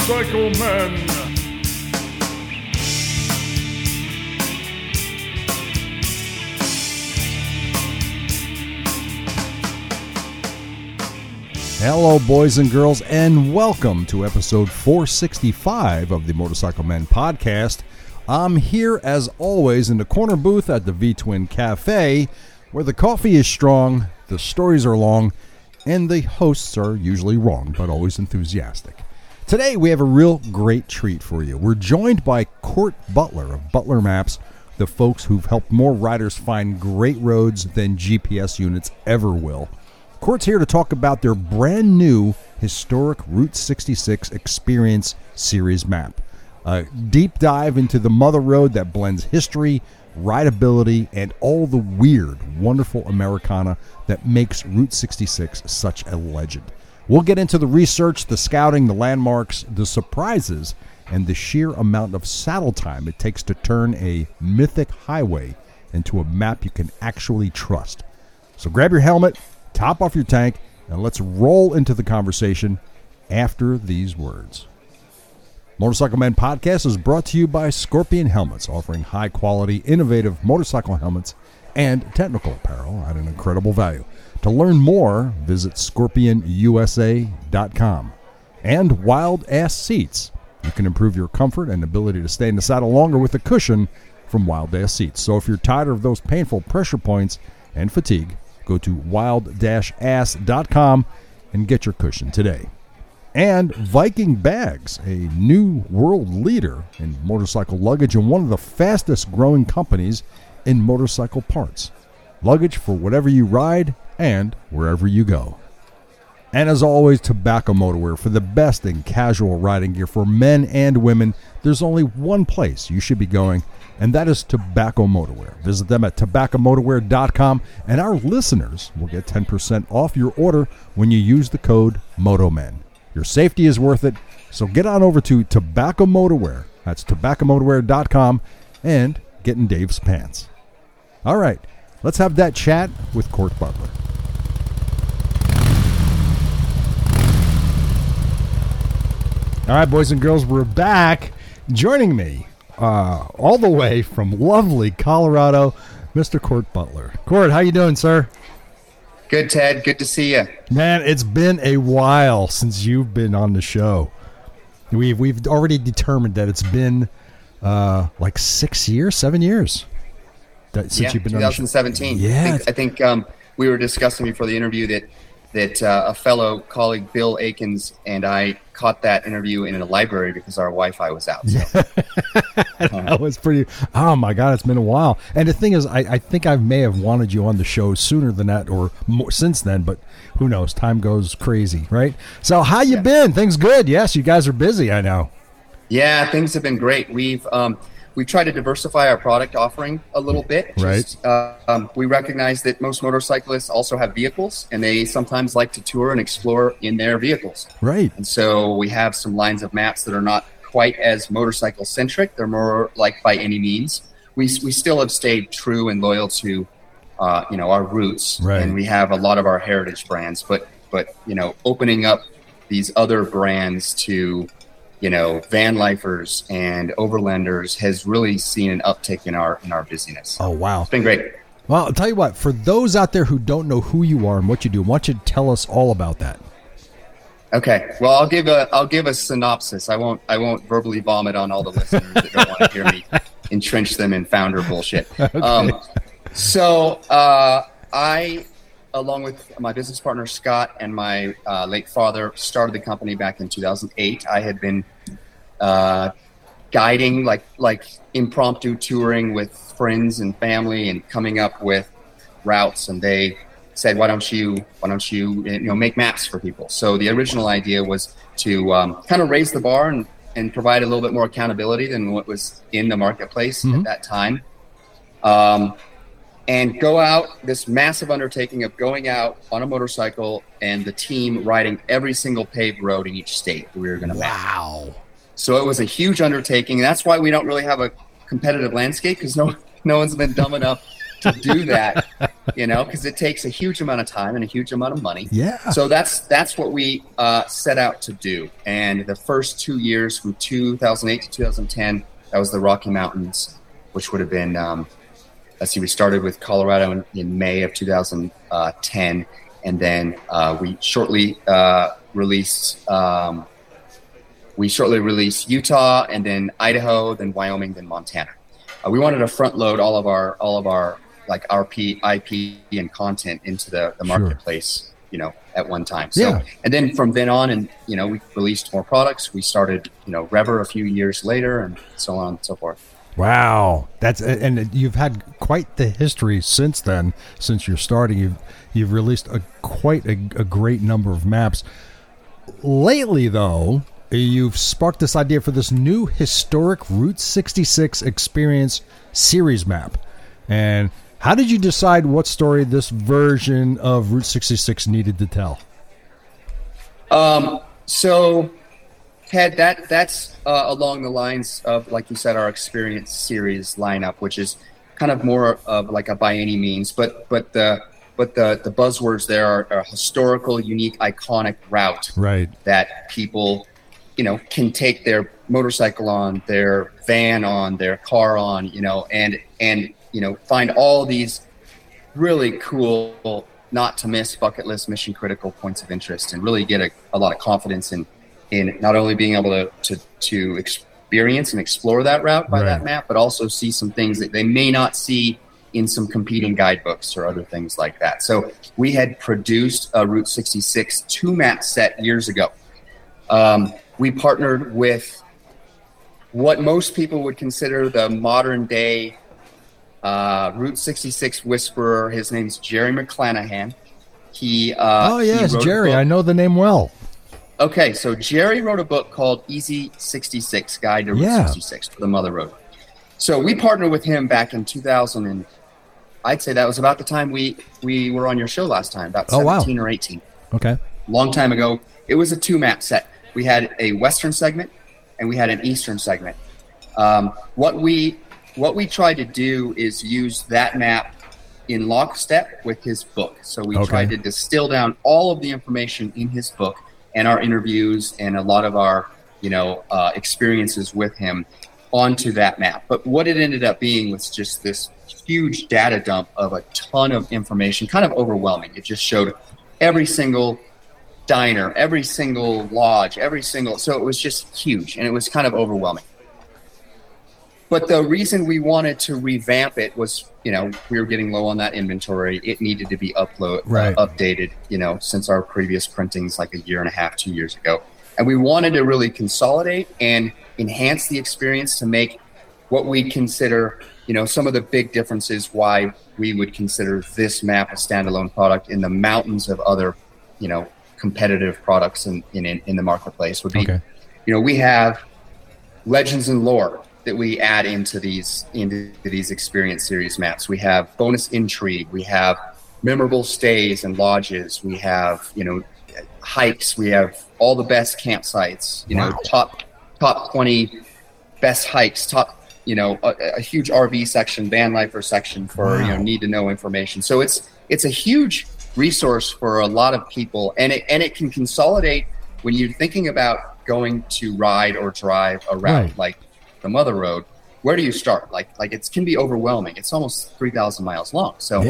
Motorcycle Men. Hello, boys and girls, and welcome to episode 465 of the Motorcycle Men podcast. I'm here, as always, in the corner booth at the V-Twin Cafe, where the coffee is strong, the stories are long, and the hosts are usually wrong, but always enthusiastic. Today, we have a real great treat for you. We're joined by Court Butler of Butler Maps, the folks who've helped more riders find great roads than GPS units ever will. Court's here to talk about their brand new historic Route 66 Experience Series map. A deep dive into the mother road that blends history, rideability, and all the weird, wonderful Americana that makes Route 66 such a legend. We'll get into the research, the scouting, the landmarks, the surprises, and the sheer amount of saddle time it takes to turn a mythic highway into a map you can actually trust. So grab your helmet, top off your tank, and let's roll into the conversation after these words. Motorcycle Men Podcast is brought to you by Scorpion Helmets, offering high-quality, innovative motorcycle helmets and technical apparel at an incredible value. To learn more, visit scorpionusa.com. And Wild Ass Seats. You can improve your comfort and ability to stay in the saddle longer with a cushion from Wild Ass Seats. So if you're tired of those painful pressure points and fatigue, go to wild-ass.com and get your cushion today. And Viking Bags, a new world leader in motorcycle luggage and one of the fastest growing companies in motorcycle parts. Luggage for whatever you ride and wherever you go. And as always, Tobacco Motorwear, for the best in casual riding gear for men and women. There's only one place you should be going, and that is Tobacco Motorwear. Visit them at tobaccomotorwear.com, and our listeners will get 10% off your order when you use the code MOTOMEN. Your safety is worth it, so get on over to Tobacco Motorwear. That's tobaccomotorwear.com, and get in Dave's pants. All right, let's have that chat with Court Butler. All right, boys and girls, we're back. Joining me all the way from lovely Colorado, Mr. Court Butler. Court, how you doing, sir? Good, Ted. Good to see you. Man, it's been a while since you've been on the show. We've already determined that it's been like 7 years since you've been on the show. 2017. Yeah, I think we were discussing before the interview that a fellow colleague, Bill Akins, and I caught that interview in a library because our Wi-Fi was out. So. That was pretty. Oh my God, it's been a while. And the thing is, I think I may have wanted you on the show sooner than that, or more since then. But who knows? Time goes crazy, right? So how you been? Things good? Yes, you guys are busy. I know. Yeah, things have been great. We've tried to diversify our product offering a little bit. Right. We recognize that most motorcyclists also have vehicles, and they sometimes like to tour and explore in their vehicles. Right. And so we have some lines of maps that are not quite as motorcycle centric. They're more like By Any Means. We still have stayed true and loyal to our roots, right. And we have a lot of our heritage brands, but opening up these other brands to van lifers and overlanders has really seen an uptick in our busyness. Oh, wow. It's been great. Well, I'll tell you what, for those out there who don't know who you are and what you do, I want you to tell us all about that. Okay. Well, I'll give a synopsis. I won't verbally vomit on all the listeners that don't want to hear me entrench them in founder bullshit. Okay. So I, along with my business partner, Scott, and my late father, started the company back in 2008. I had been guiding, like impromptu touring with friends and family and coming up with routes. And they said, why don't you make maps for people? So the original idea was to kind of raise the bar and provide a little bit more accountability than what was in the marketplace at that time. And go out, this massive undertaking of going out on a motorcycle and the team riding every single paved road in each state that we were going to map. Wow. So it was a huge undertaking. That's why we don't really have a competitive landscape, because no one's been dumb enough to do that, because it takes a huge amount of time and a huge amount of money. Yeah. So that's what we set out to do. And the first 2 years, from 2008 to 2010, that was the Rocky Mountains, which would have been, we started with Colorado in May of 2010. And then we shortly released Utah, and then Idaho, then Wyoming, then Montana. We wanted to front load all of our like RP, IP, and content into the marketplace, at one time. So, and then from then on, and we released more products. We started, Rever a few years later, and so on and so forth. Wow, and you've had quite the history since then. Since you're starting, you've released quite a great number of maps. Lately, though, you've sparked this idea for this new historic Route 66 Experience series map. And how did you decide what story this version of Route 66 needed to tell? So, Ted, that's along the lines of, like you said, our Experience series lineup, which is kind of more of like a by any means, but the buzzwords there are historical, unique, iconic route, right? That people, can take their motorcycle on, their van on, their car on, and find all these really cool, not to miss bucket list, mission critical points of interest, and really get a lot of confidence in not only being able to experience and explore that route by that map, but also see some things that they may not see in some competing guidebooks or other things like that. So we had produced a Route 66 2-map set years ago. We partnered with what most people would consider the modern day Route 66 whisperer. His name's Jerry McClanahan. He Jerry. I know the name well. Okay, so Jerry wrote a book called Easy 66, Guide to Route 66 for the Mother Road. So we partnered with him back in 2000, and I'd say that was about the time we were on your show last time, about 17 or 18. Okay. Long time ago. It was a 2-map set. We had a Western segment, and we had an Eastern segment. What we tried to do is use that map in lockstep with his book. So we tried to distill down all of the information in his book and our interviews and a lot of our, experiences with him onto that map. But what it ended up being was just this huge data dump of a ton of information, kind of overwhelming. It just showed every single diner, every single lodge, so it was just huge, and it was kind of overwhelming. But the reason we wanted to revamp it was, we were getting low on that inventory. It needed to be updated, since our previous printings like a year and a half, 2 years ago. And we wanted to really consolidate and enhance the experience to make what we consider, some of the big differences why we would consider this map a standalone product in the mountains of other, competitive products in the marketplace would be, we have legends and lore that we add into these Experience series maps. We have bonus intrigue. We have memorable stays and lodges. We have, hikes. We have all the best campsites, top 20 best hikes, a huge RV section, van lifer section for, need to know information. So it's a huge resource for a lot of people, and it can consolidate when you're thinking about going to ride or drive a route like the Mother Road. Where do you start? Like it can be overwhelming. It's almost 3,000 miles long. So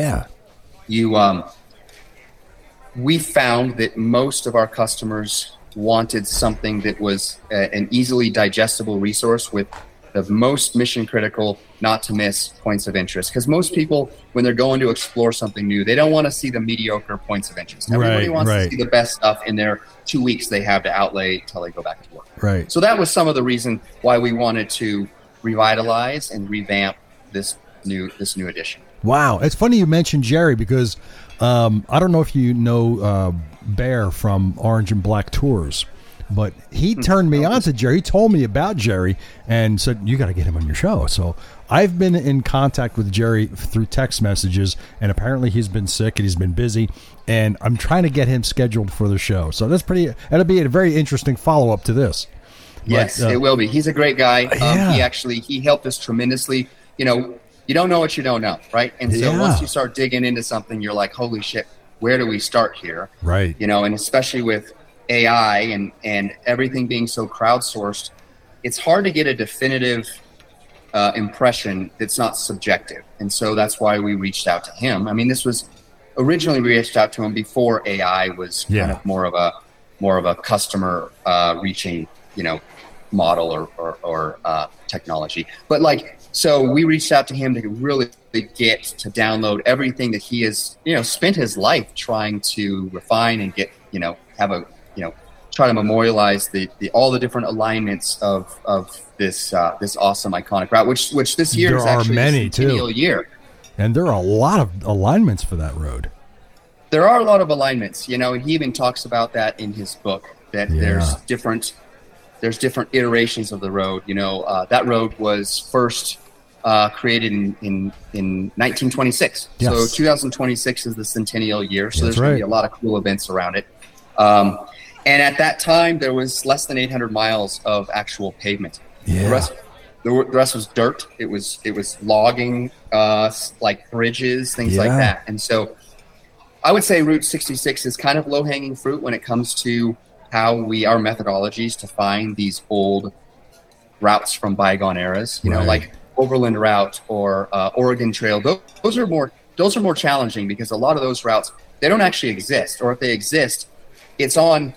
we found that most of our customers wanted something that was an easily digestible resource with the most mission critical, not to miss points of interest. Because most people, when they're going to explore something new, they don't want to see the mediocre points of interest. Everybody wants to see the best stuff in their 2 weeks they have to outlay until they go back to work. Right. So that was some of the reason why we wanted to revitalize and revamp this new edition. Wow. It's funny you mentioned Jerry because I don't know if you know Bear from Orange and Black Tours, but he turned me on to Jerry. He told me about Jerry and said, you got to get him on your show. So I've been in contact with Jerry through text messages, and apparently he's been sick and he's been busy, and I'm trying to get him scheduled for the show. So that'll be a very interesting follow-up to this. Yes, it will be. He's a great guy. He helped us tremendously. you don't know what you don't know, right? And so Yeah. once you start digging into something, you're like, holy shit, where do we start here? Right. You know, and especially with AI and everything being so crowdsourced, it's hard to get a definitive impression that's not subjective. And so that's why we reached out to him. I mean, this was originally we reached out to him before AI was kind of more of a customer reaching, you know, model or technology. But like, so we reached out to him to really get to download everything that he has, you know, spent his life trying to refine and get, you know, have a, you know, try to memorialize the all the different alignments of this this awesome iconic route, which this year is actually a centennial year. And there are a lot of alignments for that road. There are a lot of alignments, you know, and he even talks about that in his book, that there's different iterations of the road. You know, that road was first created in 1926. Yes. So 2026 is the centennial year. So That's there's going to be a lot of cool events around it. And at that time, there was less than 800 miles of actual pavement. Yeah. The rest was dirt. It was logging, like bridges, things like that. And so I would say Route 66 is kind of low-hanging fruit when it comes to how our methodologies to find these old routes from bygone eras, you know, like Overland Route or Oregon Trail. Those are more challenging because a lot of those routes, they don't actually exist, or if they exist, it's on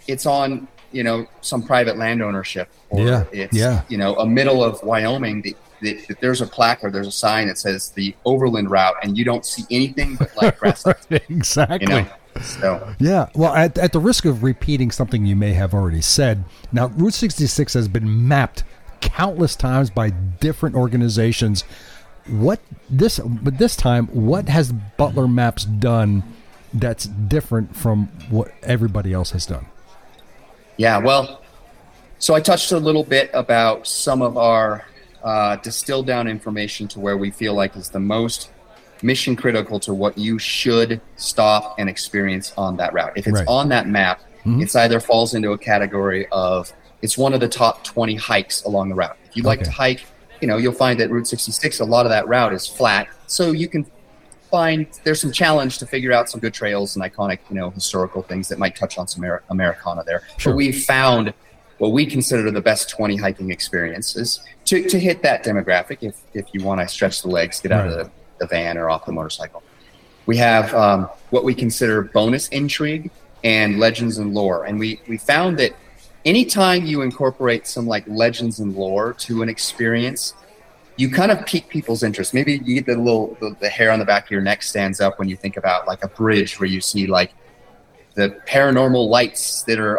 you know, some private land ownership, or it's you know, a middle of Wyoming that there's a plaque or there's a sign that says the Overland Route, and you don't see anything but like grasslands. Exactly. You know? So yeah, well, at the risk of repeating something you may have already said, now Route 66 has been mapped countless times by different organizations. But this time, what has Butler Maps done that's different from what everybody else has done? Yeah, well, so I touched a little bit about some of our distilled down information to where we feel like is the most mission critical to what you should stop and experience on that route. If it's on that map, it's either falls into a category of it's one of the top 20 hikes along the route. If you like to hike, you know, you'll find that Route 66, a lot of that route is flat. So you can find there's some challenge to figure out some good trails and iconic, you know, historical things that might touch on some Americana there. Sure. But we found what we consider the best 20 hiking experiences to hit that demographic. If you want to stretch the legs, get out of the van or off the motorcycle. We have what we consider bonus intrigue and legends and lore. And we found that anytime you incorporate some like legends and lore to an experience, you kind of pique people's interest. Maybe you get the hair on the back of your neck stands up when you think about like a bridge where you see like the paranormal lights that are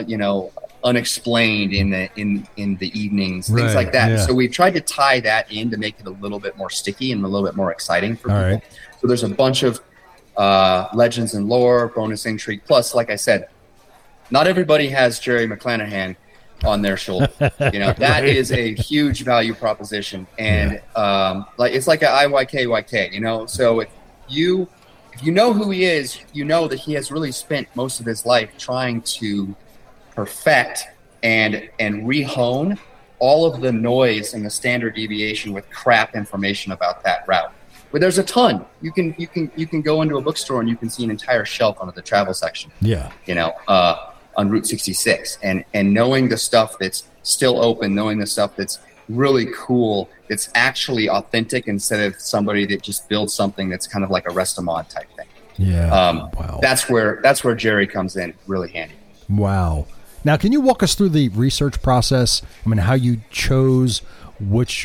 unexplained in the evenings, things like that. Yeah. So we've tried to tie that in to make it a little bit more sticky and a little bit more exciting for people. Right. So there's a bunch of legends and lore, bonus intrigue. Plus, like I said, not everybody has Jerry McClanahan on their shoulder. You know, that is a huge value proposition. And like it's like an IYKYK, you know. So if you know who he is, you know that he has really spent most of his life trying to perfect and rehone all of the noise and the standard deviation with crap information about that route. But there's a ton. You can go into a bookstore and you can see an entire shelf under the travel section. Yeah. You know, on Route 66, and knowing the stuff that's still open, knowing the stuff that's really cool, that's actually authentic instead of somebody that just builds something that's kind of like a Restamod type thing. Yeah. Wow. That's where Jerry comes in really handy. Wow. Now, can you walk us through the research process? I mean, how you chose which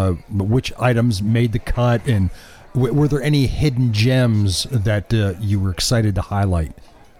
items made the cut, and were there any hidden gems that you were excited to highlight?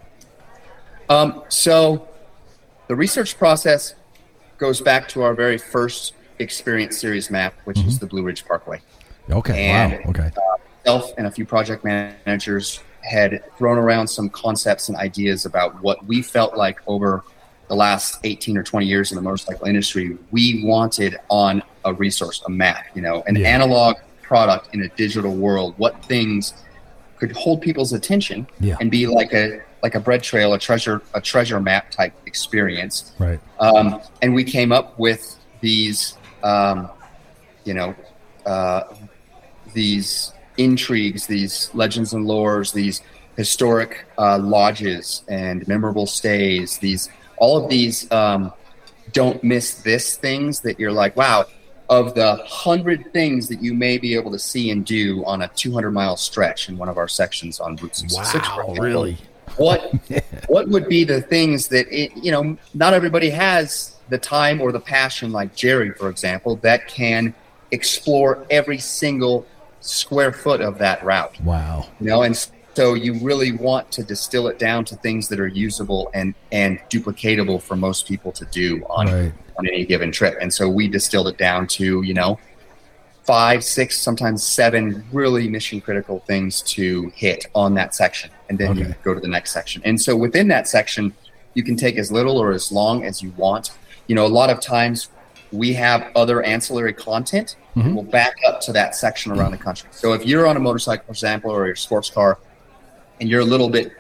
So the research process goes back to our very first Experience Series map, which is the Blue Ridge Parkway. Okay. And, wow. Okay. Myself and a few project managers had thrown around some concepts and ideas about what we felt like over the last 18 or 20 years in the motorcycle industry, we wanted on a resource, a map, you know, an analog product in a digital world, what things could hold people's attention and be like a bread trail, a treasure map type experience. Right. And we came up with these, these intrigues, these legends and lores, these historic lodges and memorable stays, all of these don't miss this things that you're like, wow, of the 100 things that you may be able to see and do on a 200-mile stretch in one of our sections on Route 66. Wow, really? What would be the things that, not everybody has the time or the passion, like Jerry, for example, that can explore every single square foot of that route. Wow. And so you really want to distill it down to things that are usable and duplicatable for most people to do on any given trip. And so we distilled it down to, 5, 6, sometimes 7 really mission critical things to hit on that section. And then you go to the next section. And so within that section, you can take as little or as long as you want. A lot of times we have other ancillary content that will back up to that section around the country. So if you're on a motorcycle, for example, or your sports car, and you're a little bit,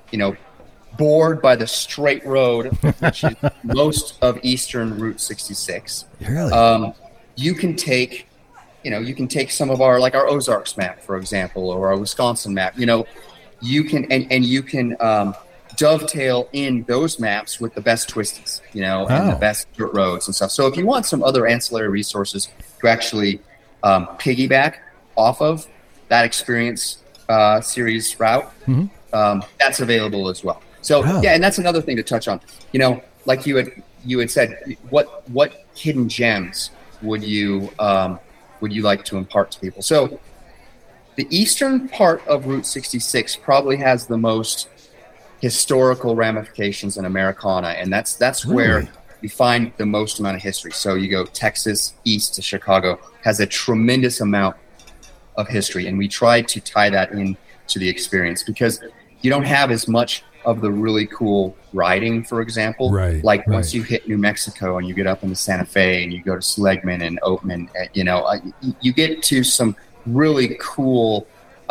bored by the straight road, which is most of Eastern Route 66, really? you can take some of our Ozarks map, for example, or our Wisconsin map. You can dovetail in those maps with the best twisties, and the best dirt roads and stuff. So if you want some other ancillary resources to actually piggyback off of that experience series route, that's available as well. So and that's another thing to touch on. Like you had said, what hidden gems would you like to impart to people? So the eastern part of Route 66 probably has the most historical ramifications in Americana, and that's where you find the most amount of history. So you go Texas east to Chicago, has a tremendous amount of history, and we try to tie that in to the experience because you don't have as much of the really cool riding, for example. Once you hit New Mexico and you get up into Santa Fe and you go to Seligman and Oatman, you get to some really cool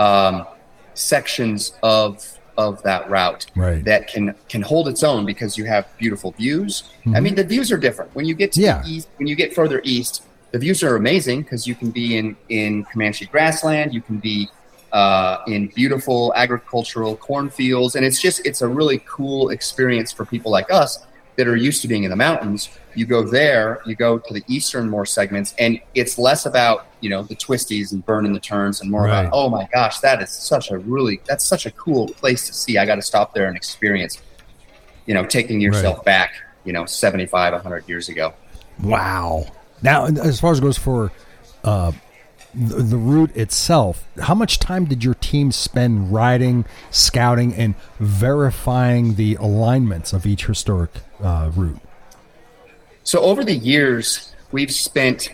sections of that route that can hold its own because you have beautiful views. I mean, the views are different when you get to the east. When you get further east, the views are amazing because you can be in Comanche grassland, you can be in beautiful agricultural cornfields, and it's a really cool experience for people like us that are used to being in the mountains. You go there, you go to the eastern more segments, and it's less about the twisties and burning the turns and more about, oh my gosh, that's such a cool place to see. I got to stop there and experience taking yourself back 75, 100 years ago. Wow. Now, as far as it goes for the route itself, how much time did your team spend riding, scouting, and verifying the alignments of each historic route? So over the years, we've spent,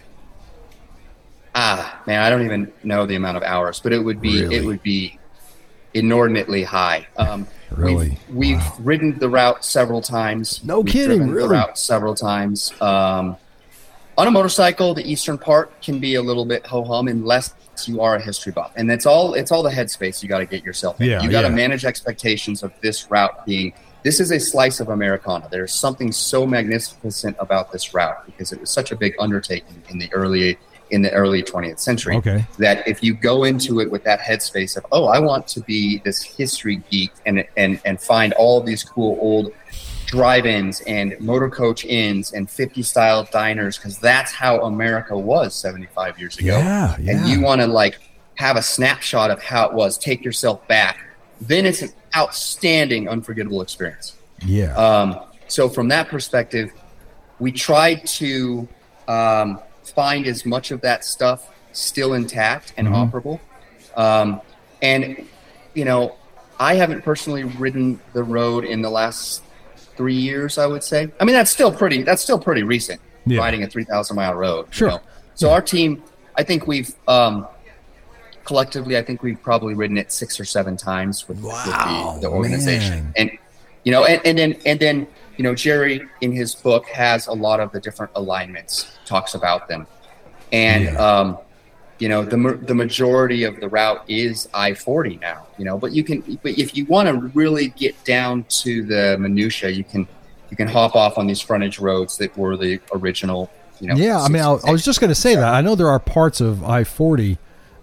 I don't even know the amount of hours, but it would be inordinately high. We've ridden the route several times. No kidding, really? The route several times. On a motorcycle, the eastern part can be a little bit ho-hum unless you are a history buff. And it's all the headspace you got to get yourself in. You got to manage expectations of this route being, this is a slice of Americana. There's something so magnificent about this route because it was such a big undertaking in the early 20th century that if you go into it with that headspace of, I want to be this history geek and find all these cool old drive-ins and motor coach inns and 50 style diners, because that's how America was 75 years ago. And you want to have a snapshot of how it was, take yourself back, then it's an outstanding, unforgettable experience. So from that perspective, we tried to find as much of that stuff still intact and operable. And I haven't personally ridden the road in the last 3 years, I would say. I mean, that's still pretty recent, riding a 3,000-mile road. So our team, I think we've collectively, we've probably ridden it 6 or 7 times with the organization. Man. And then Jerry in his book has a lot of the different alignments, talks about them, and the majority of the route is I-40 now. But if you want to really get down to the minutia, you can hop off on these frontage roads that were the original. I was just going to say that. I know there are parts of I-40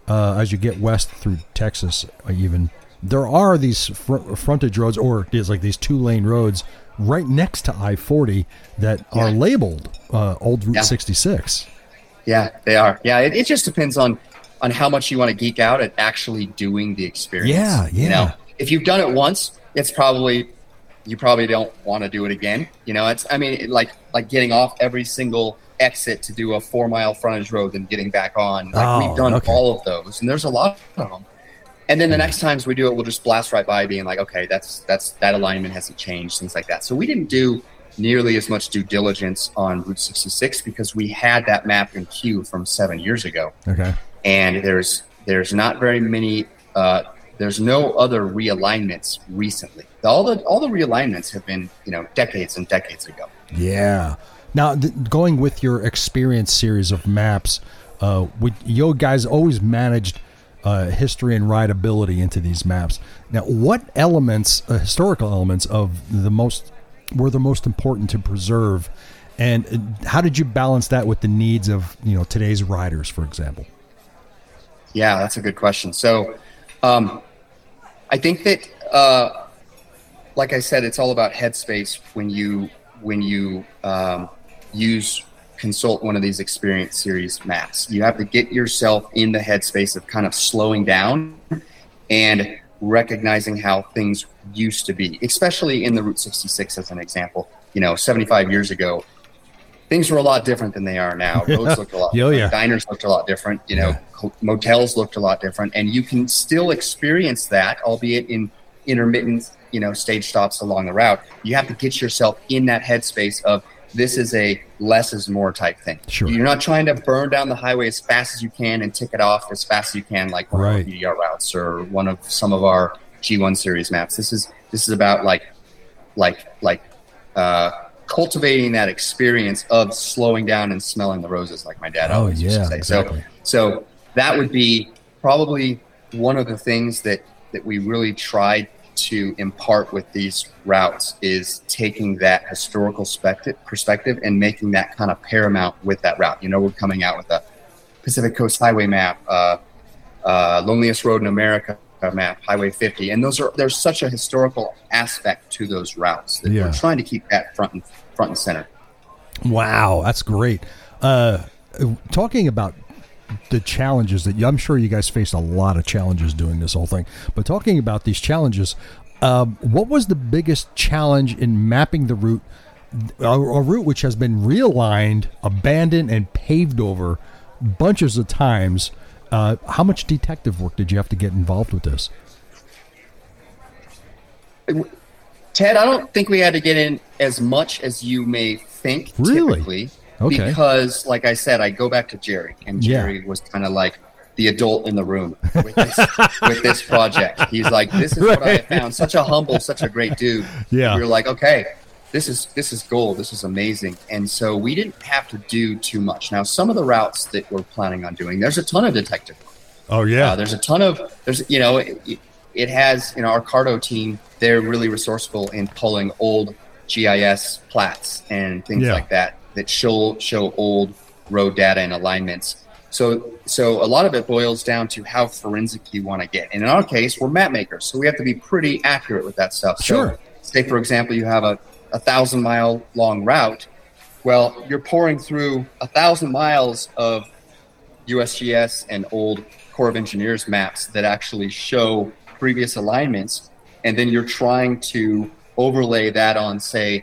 as you get west through Texas, even there are these frontage roads, or there's like these 2-lane roads right next to I-40 that are labeled Old Route 66. Yeah, they are. Yeah, it just depends on how much you want to geek out at actually doing the experience. Yeah. You know, if you've done it once, you probably don't want to do it again. You know, like getting off every single exit to do a 4-mile frontage road and getting back on. Like we've done all of those, and there's a lot of them. And then the next times we do it, we'll just blast right by, being like, okay, that alignment hasn't changed, things like that. So we didn't do nearly as much due diligence on Route 66 because we had that map in queue from 7 years ago. Okay. And there's not very many. There's no other realignments recently. All the realignments have been, decades and decades ago. Yeah. Now, going with your experience series of maps, you guys always managed history and rideability into these maps. Now, what elements, historical elements, were the most important to preserve, and how did you balance that with the needs of today's riders, for example? Yeah, that's a good question. So, I think that, like I said, it's all about headspace when you consult one of these experience series maps. You have to get yourself in the headspace of kind of slowing down and recognizing how things used to be, especially in the Route 66 as an example. 75 years ago, things were a lot different than they are now. Roads looked a lot different. Diners looked a lot different. Motels looked a lot different. And you can still experience that, albeit in intermittent, stage stops along the route. You have to get yourself in that headspace of, this is a less is more type thing. Sure. You're not trying to burn down the highway as fast as you can and tick it off as fast as you can, like one of our PDR routes or some of our G1 series maps. This is about cultivating that experience of slowing down and smelling the roses, like my dad always used to say. Exactly. So that would be probably one of the things that we really tried to impart with these routes, is taking that historical perspective and making that kind of paramount with that route. We're coming out with a Pacific Coast Highway map, Loneliest Road in America map, Highway 50, and there's such a historical aspect to those routes that we're trying to keep that front and center. Wow, that's great. Talking about the challenges that I'm sure you guys faced, a lot of challenges doing this whole thing, but talking about these challenges, what was the biggest challenge in mapping the route, a route which has been realigned, abandoned, and paved over bunches of times? How much detective work did you have to get involved with this? Ted, I don't think we had to get in as much as you may think. Really? Typically. Okay. Because, like I said, I go back to Jerry, and Jerry was kind of like the adult in the room with this project. He's like, this is what I found. Such a humble, such a great dude. Yeah. We were like, okay, this is gold. This is amazing. And so we didn't have to do too much. Now, some of the routes that we're planning on doing, there's a ton of detective work. Oh, yeah. It has, our Cardo team, they're really resourceful in pulling old GIS plats and things like that show old road data and alignments. So a lot of it boils down to how forensic you want to get. And in our case, we're map makers, so we have to be pretty accurate with that stuff. Sure. So, say, for example, you have a 1,000-mile long route. Well, you're pouring through 1,000 miles of USGS and old Corps of Engineers maps that actually show previous alignments, and then you're trying to overlay that on, say,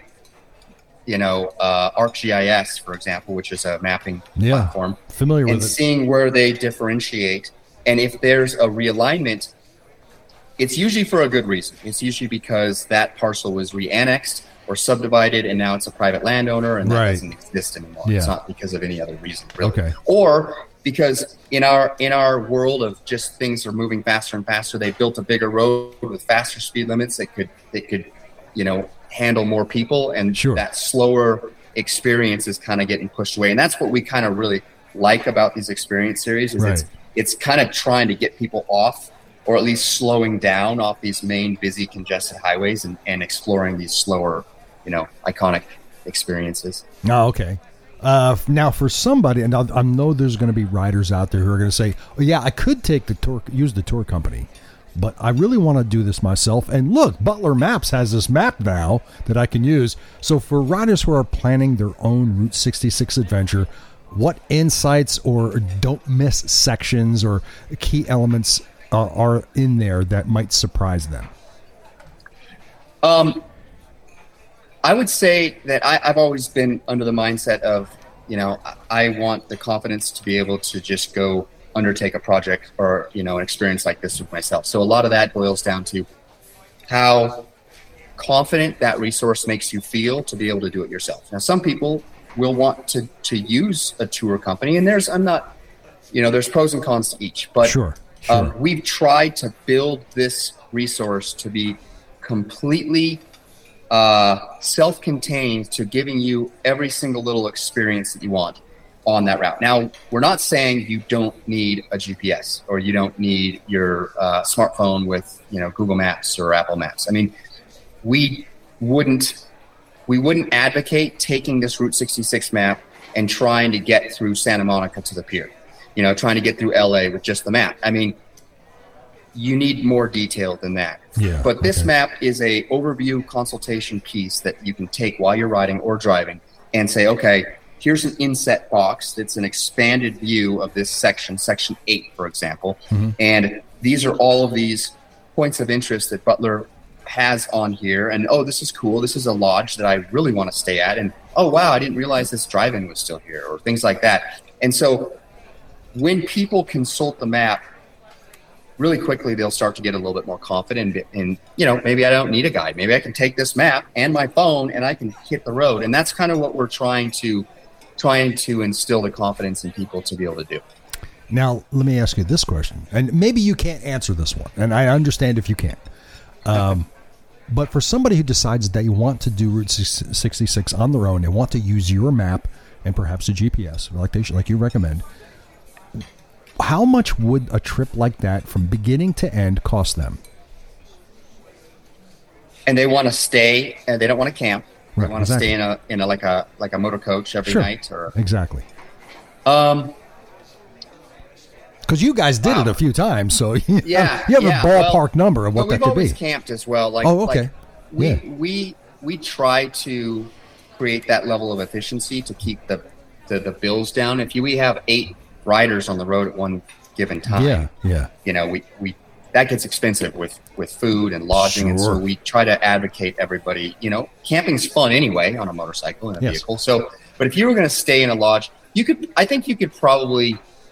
ArcGIS, for example, which is a mapping platform. Familiar with it. And seeing where they differentiate. And if there's a realignment, it's usually for a good reason. It's usually because that parcel was re-annexed or subdivided, and now it's a private landowner, and that doesn't exist anymore. Yeah. It's not because of any other reason, really. Okay. Or because in our world of just things are moving faster and faster, they built a bigger road with faster speed limits that could handle more people, and that slower experience is kind of getting pushed away. And that's what we kind of really like about these experience series, is it's kind of trying to get people off, or at least slowing down off these main busy congested highways and exploring these slower, iconic experiences. Oh, okay. Now, for somebody, and I know there's going to be riders out there who are going to say, "Oh, yeah, I could take the tour, use the tour company, but I really want to do this myself." And look, Butler Maps has this map now that I can use. So, for riders who are planning their own Route 66 adventure, what insights or don't miss sections or key elements are in there that might surprise them? I would say that I've always been under the mindset of, I want the confidence to be able to just go undertake a project or, an experience like this with myself. So a lot of that boils down to how confident that resource makes you feel to be able to do it yourself. Now, some people will want to use a tour company, and there's pros and cons to each, but Sure. We've tried to build this resource to be completely self-contained to giving you every single little experience that you want on that route. Now, we're not saying you don't need a GPS or you don't need your smartphone with, Google Maps or Apple Maps. I mean, we wouldn't advocate taking this Route 66 map and trying to get through Santa Monica to the pier, trying to get through LA with just the map. I mean, you need more detail than that. Yeah, but this map is a overview consultation piece that you can take while you're riding or driving and say, okay, here's an inset box that's an expanded view of this section 8, for example. Mm-hmm. And these are all of these points of interest that Butler has on here. And, oh, this is cool. This is a lodge that I really want to stay at. And, oh, wow, I didn't realize this drive-in was still here, or things like that. And so when people consult the map, really quickly, they'll start to get a little bit more confident in, maybe I don't need a guide. Maybe I can take this map and my phone and I can hit the road. And that's kind of what we're trying to instill the confidence in people to be able to do. Now, let me ask you this question, and maybe you can't answer this one, and I understand if you can't. But for somebody who decides that you want to do Route 66 on their own, they want to use your map and perhaps a GPS, like you recommend, how much would a trip like that from beginning to end cost them? And they want to stay, and they don't want to camp. Right, they want to stay in a like a motor coach every night, or exactly. Because you guys did it a few times, so you have a ballpark number of what that could be. We've always camped as well. We try to create that level of efficiency to keep the bills down. If we have 8 riders on the road at one given time, we that gets expensive with food and lodging. Sure. And so we try to advocate everybody, camping's fun anyway on a motorcycle and a vehicle. So, but if you were going to stay in a lodge, I think you could probably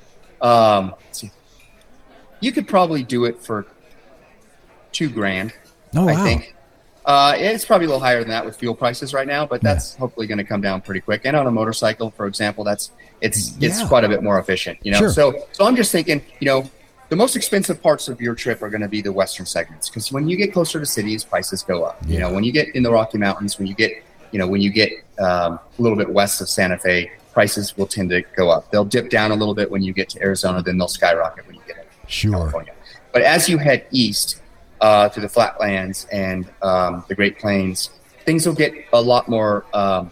do it for $2,000. Oh, wow. I think. It's probably a little higher than that with fuel prices right now, but that's hopefully going to come down pretty quick. And on a motorcycle, for example, it's quite a bit more efficient, Sure. So I'm just thinking, the most expensive parts of your trip are going to be the western segments, because when you get closer to cities, prices go up. Yeah. When you get in the Rocky Mountains, when you get a little bit west of Santa Fe, prices will tend to go up. They'll dip down a little bit when you get to Arizona, then they'll skyrocket when you get to California. But as you head east, through the flatlands and the Great Plains, things will get a lot more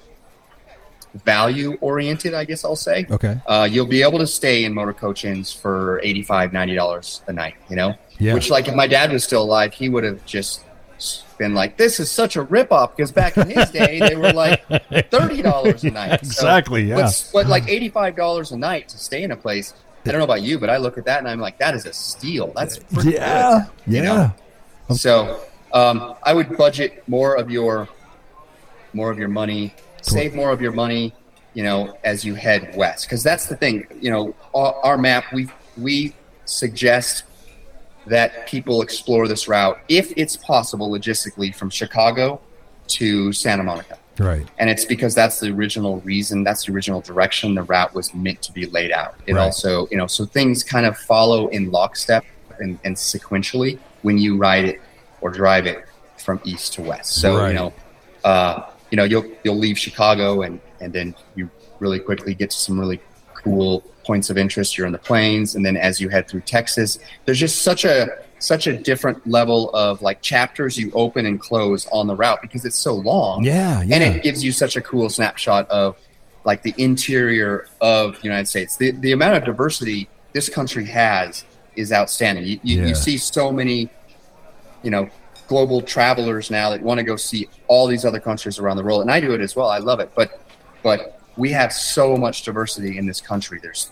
value oriented, I guess I'll say. Okay. You'll be able to stay in motor coach inns for $85, $90 a night, which, like, if my dad was still alive, he would have just been like, this is such a ripoff, because back in his day, they were like $30 a night. Exactly, But like $85 a night to stay in a place, I don't know about you, but I look at that and I'm like, that is a steal. That's pretty good. Yeah. So I would budget more of your money, save more of your money, as you head west. Because that's the thing, our map, we suggest that people explore this route, if it's possible logistically, from Chicago to Santa Monica. Right. And it's because that's the original reason, that's the original direction the route was meant to be laid out. It also, so things kind of follow in lockstep and sequentially when you ride it or drive it from east to west. So, you'll leave Chicago and then you really quickly get to some really cool points of interest. You're in the plains. And then as you head through Texas, there's just such a different level of like chapters you open and close on the route because it's so long. Yeah. And it gives you such a cool snapshot of like the interior of the United States. The amount of diversity this country has is outstanding. You see so many, global travelers now that want to go see all these other countries around the world, and I do it as well. I love it, but we have so much diversity in this country. There's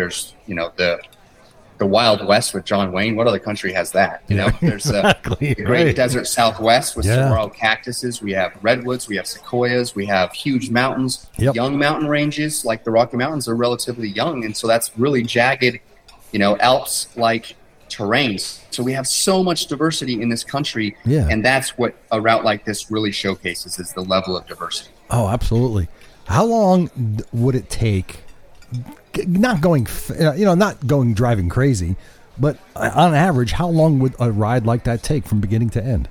the Wild West with John Wayne. What other country has that? There's exactly, the Great Desert Southwest with saguaro cactuses. We have redwoods. We have sequoias. We have huge mountains. Young mountain ranges like the Rocky Mountains are relatively young, and so that's really jagged, Alps-like terrains. So we have so much diversity in this country, and that's what a route like this really showcases, is the level of diversity. Oh, absolutely. How long would it take? Not going driving crazy, but on average, how long would a ride like that take from beginning to end?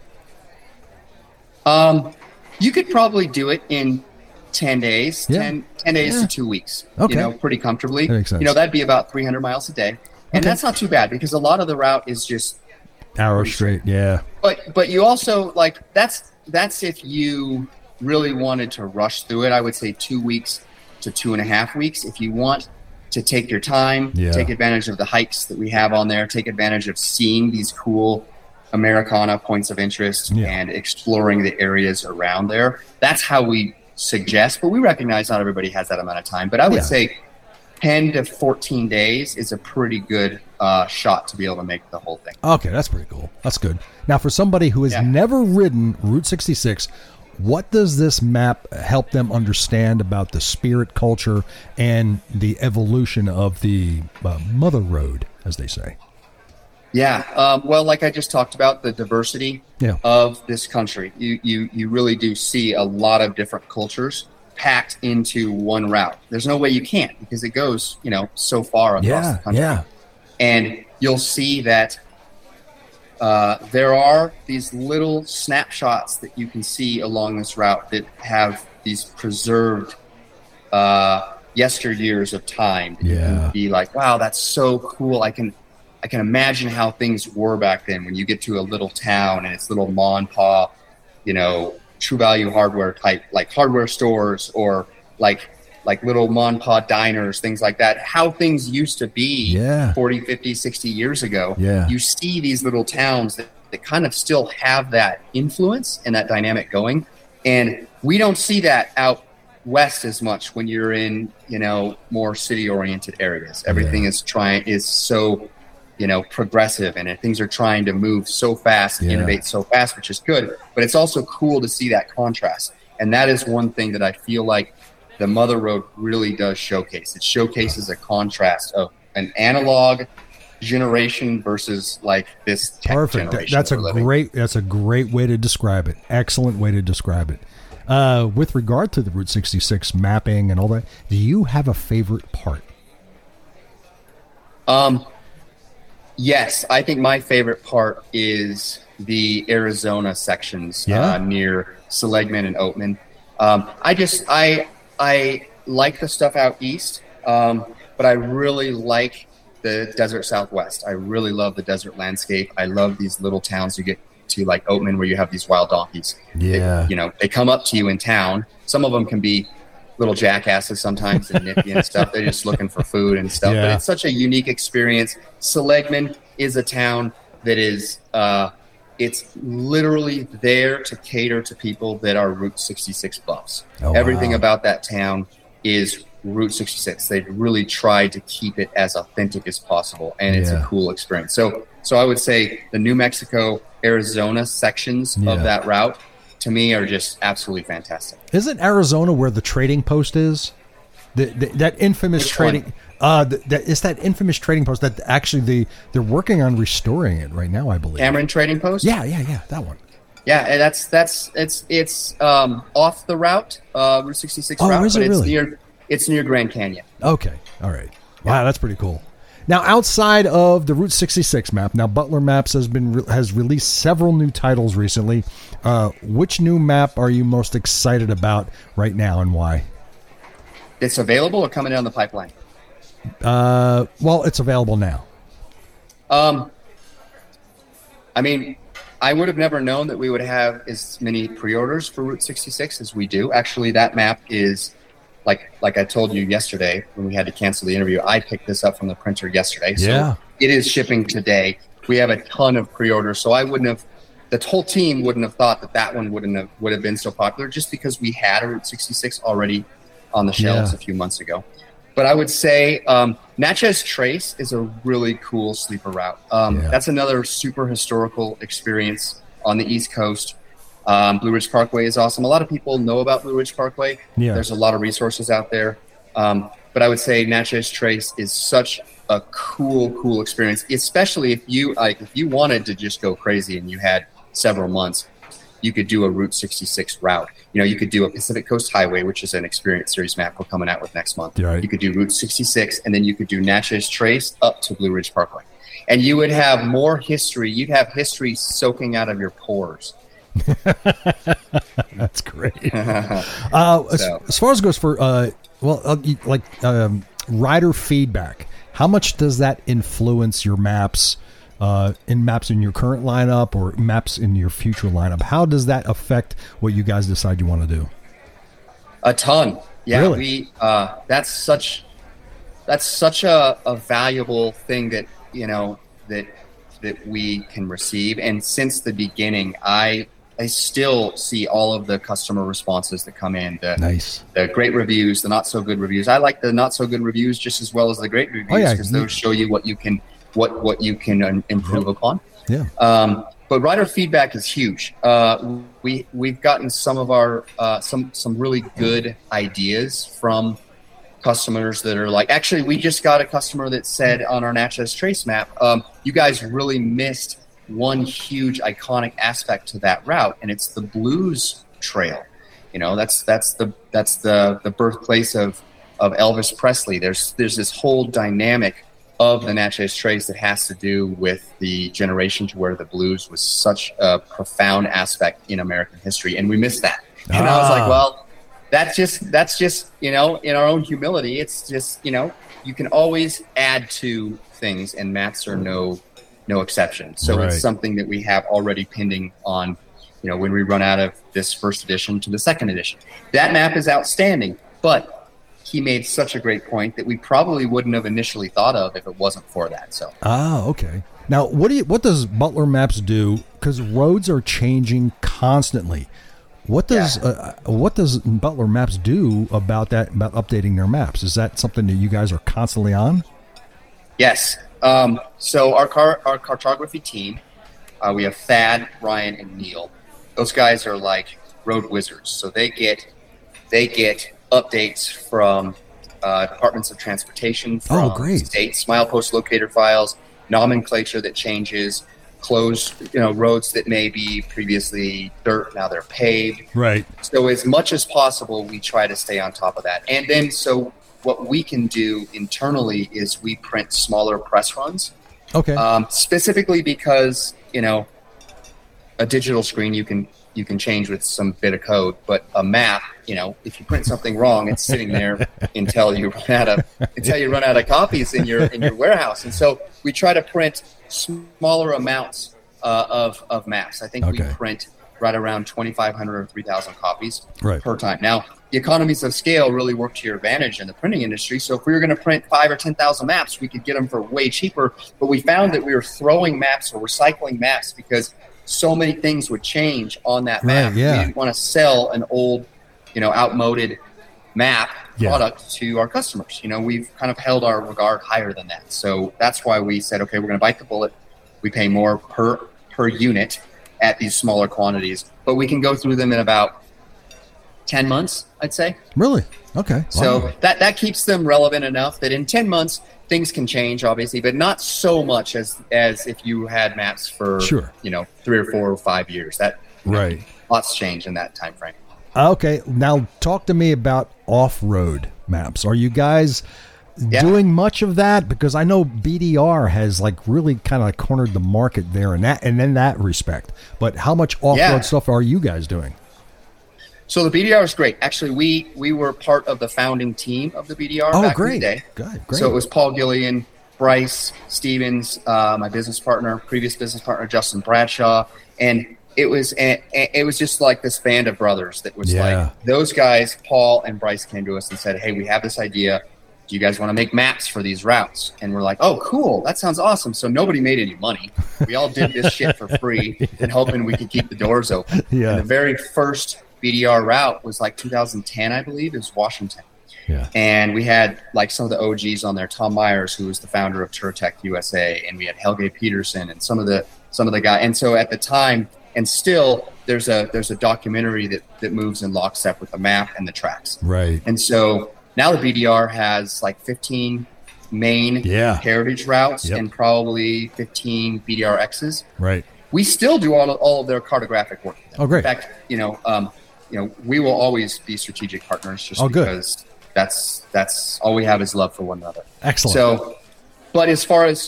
You could probably do it in 10 days, 10 days to 2 weeks, pretty comfortably. That makes sense. That'd be about 300 miles a day. And that's not too bad, because a lot of the route is just hours straight. Yeah. But you also, that's if you really wanted to rush through it. I would say 2 weeks to 2.5 weeks. If you want to take your time, take advantage of the hikes that we have on there, take advantage of seeing these cool Americana points of interest and exploring the areas around there. That's how we suggest, but we recognize not everybody has that amount of time. But I would say 10 to 14 days is a pretty good shot to be able to make the whole thing. Okay, that's pretty cool. That's good. Now, for somebody who has never ridden Route 66, what does this map help them understand about the spirit, culture, and the evolution of the Mother Road, as they say? Yeah, well, like I just talked about, the diversity of this country. You really do see a lot of different cultures packed into one route. There's no way you can't, because it goes, so far across the country. Yeah. And you'll see that there are these little snapshots that you can see along this route that have these preserved yesteryears of time. You can be like, wow, that's so cool. I can imagine how things were back then, when you get to a little town and it's little ma and pa, True Value hardware type, like hardware stores, or like little ma and pa diners, things like that. How things used to be 40, 50, 60 years ago. You see these little towns that kind of still have that influence and that dynamic going. And we don't see that out west as much when you're in, more city-oriented areas. Everything is so progressive, and things are trying to move so fast and innovate so fast, which is good. But it's also cool to see that contrast. And that is one thing that I feel like the Mother Road really does showcase. It showcases a contrast of an analog generation versus this tech generation. That's a great way to describe it. Excellent way to describe it. With regard to the Route 66 mapping and all that, do you have a favorite part? Yes, I think my favorite part is the Arizona sections near Seligman and Oatman. I like the stuff out east, but I really like the desert Southwest. I really love the desert landscape. I love these little towns you get to, like Oatman, where you have these wild donkeys. They come up to you in town. Some of them can be little jackasses sometimes and nippy and stuff. They're just looking for food and stuff. But it's such a unique experience. Seligman is a town that is it's literally there to cater to people that are Route 66 buffs. Everything about that town is Route 66. They've really tried to keep it as authentic as possible, and it's a cool experience. So I would say the New Mexico, Arizona sections of that route, to me, are just absolutely fantastic. Isn't Arizona where the trading post is? That infamous trading. It's that infamous trading post that actually they're working on restoring it right now, I believe. Cameron Trading Post. Yeah, that one. Yeah, and it's off the route, Route 66 route, but it's near Grand Canyon. Okay, all right. Wow, that's pretty cool. Now, outside of the Route 66 map, Butler Maps has released several new titles recently. Which new map are you most excited about right now, and why? It's available or coming down the pipeline? Well, it's available now. I mean, I would have never known that we would have as many pre-orders for Route 66 as we do. Actually, that map is like I told you yesterday when we had to cancel the interview, I picked this up from the printer yesterday. So Yeah. it is shipping today. We have a ton of pre-orders, so the whole team wouldn't have thought that one would have been so popular, just because we had a Route 66 already on the shelves a few months ago. But I would say Natchez Trace is a really cool sleeper route. That's another super historical experience on the East Coast. Blue Ridge Parkway is awesome. A lot of people know about Blue Ridge Parkway. Yeah. There's a lot of resources out there. But I would say Natchez Trace is such a cool experience, especially if you wanted to just go crazy and you had several months. You could do a Route 66 route. You could do a Pacific Coast Highway, which is an Experience Series map we're coming out with next month. Right. You could do Route 66, and then you could do Natchez Trace up to Blue Ridge Parkway. And you would have more history. You'd have history soaking out of your pores. That's great. As far as it goes for, rider feedback, how much does that influence your maps? Maps in your current lineup or maps in your future lineup? How does that affect what you guys decide you want to do? A ton. Yeah, really? That's such a valuable thing that we can receive. And since the beginning, I still see all of the customer responses that come in. The great reviews, the not so good reviews. I like the not so good reviews just as well as the great reviews, because those show you what you can improve upon. Yeah. But rider feedback is huge. We've gotten some of our some really good ideas from customers that are like, actually, we just got a customer that said on our Natchez Trace map, you guys really missed one huge iconic aspect to that route, and it's the Blues Trail. That's the birthplace of Elvis Presley. There's this whole dynamic of the Natchez Trace that has to do with the generation to where the blues was such a profound aspect in American history, and we missed that. And I was like, well, that's just in our own humility, it's just you can always add to things, and maps are no exception. So It's something that we have already pending on, when we run out of this first edition to the second edition. That map is outstanding, but he made such a great point that we probably wouldn't have initially thought of if it wasn't for that. So. Okay. Now, what does Butler Maps do? Because roads are changing constantly. What does Butler Maps do about that? About updating their maps? Is that something that you guys are constantly on? Yes. So our cartography team, we have Thad, Ryan, and Neil. Those guys are like road wizards. So they get updates from departments of transportation, from states, milepost locator files, nomenclature that changes, closed roads that may be previously dirt, now they're paved. Right. So as much as possible, we try to stay on top of that. And then so what we can do internally is we print smaller press runs. Okay. Specifically because a digital screen you can change with some bit of code, but a map, if you print something wrong, it's sitting there until you run out of copies in your warehouse. And so we try to print smaller amounts of maps. I think we print right around 2,500 or 3,000 copies per time. Now, the economies of scale really work to your advantage in the printing industry. So if we were going to print 5,000 or 10,000 maps, we could get them for way cheaper. But we found that we were throwing maps or recycling maps because so many things would change on that map. Yeah. We didn't want to sell an old, outmoded map product to our customers. We've kind of held our regard higher than that. So that's why we said, okay, we're going to bite the bullet. We pay more per unit at these smaller quantities, but we can go through them in about 10 months, I'd say. Really? Okay. So that keeps them relevant enough that in 10 months, things can change, obviously, but not so much as if you had maps for 3 or 4 or 5 years. Lots change in that time frame. Okay, now talk to me about off-road maps. Are you guys doing much of that? Because I know BDR has really kind of cornered the market there in that respect. But how much off-road stuff are you guys doing? So the BDR is great. Actually, we were part of the founding team of the BDR back in the day. Great. So it was Paul Gillian, Bryce Stevens, my previous business partner, Justin Bradshaw. And it was just like this band of brothers that was like those guys. Paul and Bryce came to us and said, "Hey, we have this idea. Do you guys want to make maps for these routes?" And we're like, "Oh, cool. That sounds awesome." So nobody made any money. We all did this shit for free and hoping we could keep the doors open. Yeah. And the very first BDR route was like 2010, I believe. It was Washington. Yeah. And we had like some of the OGs on there, Tom Myers, who was the founder of Touratech USA, and we had Helge Peterson and some of the guys. And so at the time, and still there's a documentary that moves in lockstep with the map and the tracks. Right. And so now the BDR has like 15 main heritage routes and probably 15 BDRXs. Right. We still do all of their cartographic work. Oh, great. In fact, we will always be strategic partners just because that's all we have is love for one another. Excellent. So, but as far as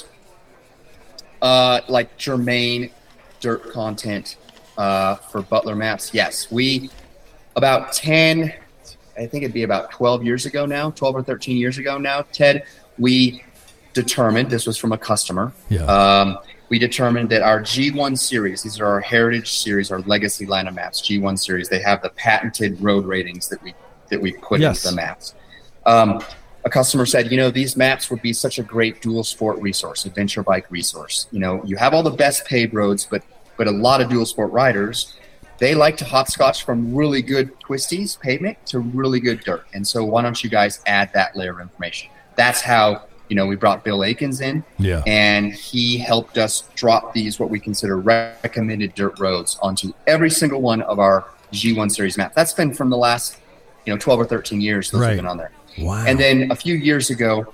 like germane dirt content for Butler Maps, yes, we about 10, I think it'd be about 12 years ago now, 12 or 13 years ago now, Ted, we determined, this was from a customer, we determined that our G1 series, these are our heritage series, our legacy line of maps, G1 series, they have the patented road ratings that we put into the maps. A customer said, these maps would be such a great dual sport resource, adventure bike resource. You have all the best paved roads, but a lot of dual sport riders, they like to hopscotch from really good twisties, pavement, to really good dirt. And so why don't you guys add that layer of information? That's how, we brought Bill Akins in, and he helped us drop these, what we consider recommended dirt roads, onto every single one of our G1 series maps. That's been from the last, 12 or 13 years those have been on there. Wow. And then a few years ago,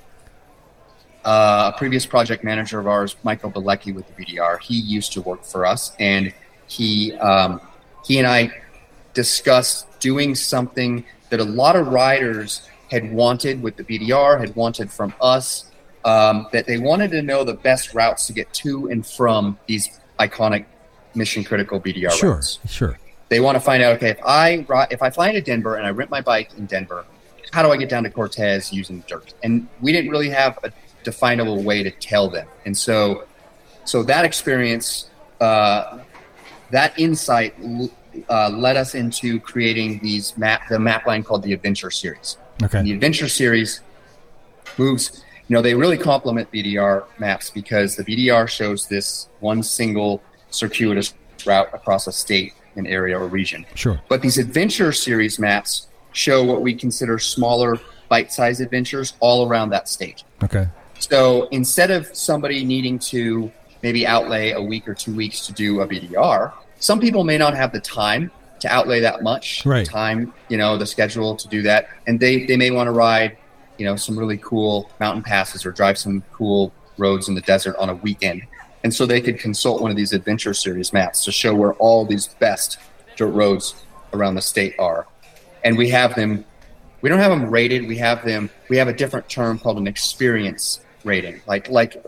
a previous project manager of ours, Michael Bilecki with the BDR, he used to work for us, and he and I discussed doing something that a lot of riders had wanted with the BDR, had wanted from us, that they wanted to know the best routes to get to and from these iconic mission-critical BDR routes. Sure. They want to find out, okay, if I fly into Denver and I rent my bike in Denver, how do I get down to Cortez using dirt? And we didn't really have a definable way to tell them. And so that experience, that insight led us into creating the map line called the Adventure Series. Okay. And the Adventure Series moves, they really complement BDR maps because the BDR shows this one single circuitous route across a state, an area, or region. Sure. But these Adventure Series maps show what we consider smaller, bite-sized adventures all around that state. Okay. So instead of somebody needing to maybe outlay a week or 2 weeks to do a BDR, some people may not have the time to outlay that much time, the schedule to do that. And they may want to ride, some really cool mountain passes or drive some cool roads in the desert on a weekend. And so they could consult one of these Adventure Series maps to show where all these best dirt roads around the state are. And we have them, we don't have them rated. We have a different term called an experience rating. Like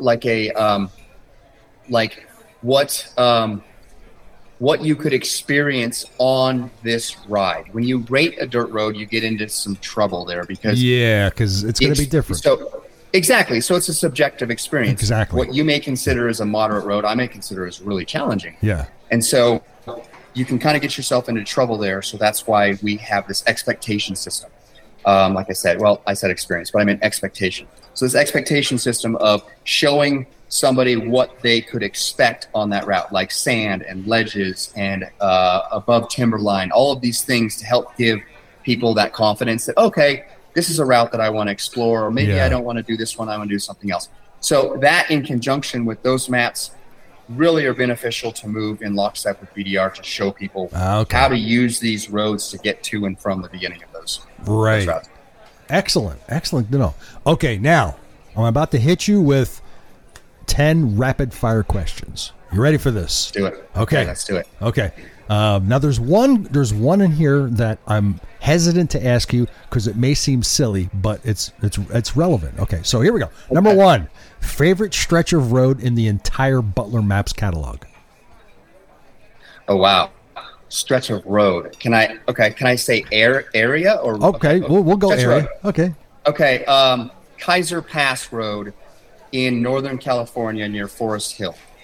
what you could experience on this ride. When you rate a dirt road, you get into some trouble there because it's going to be different. So exactly. So it's a subjective experience. Exactly. What you may consider as a moderate road, I may consider as really challenging. Yeah. And so you can kind of get yourself into trouble there. So that's why we have this expectation system. Like I said, I said experience, but I meant expectation. So this expectation system of showing somebody what they could expect on that route, like sand and ledges and above timberline, all of these things to help give people that confidence that, okay, this is a route that I want to explore, or maybe I don't want to do this one, I want to do something else. So that in conjunction with those maps really are beneficial to move in lockstep with BDR to show people how to use these roads to get to and from the beginning of those routes. Excellent to know. Okay, now I'm about to hit you with 10 rapid fire questions. You ready for this? Let's do it. Okay, let's do it. Okay. Now there's one in here that I'm hesitant to ask you because it may seem silly, but it's relevant. Okay, so here we go. Okay. Number 1, favorite stretch of road in the entire Butler Maps catalog. Oh wow, stretch of road. Can I say area or? Okay, we'll go area. Road. Okay. Kaiser Pass Road in Northern California near Forest Hill.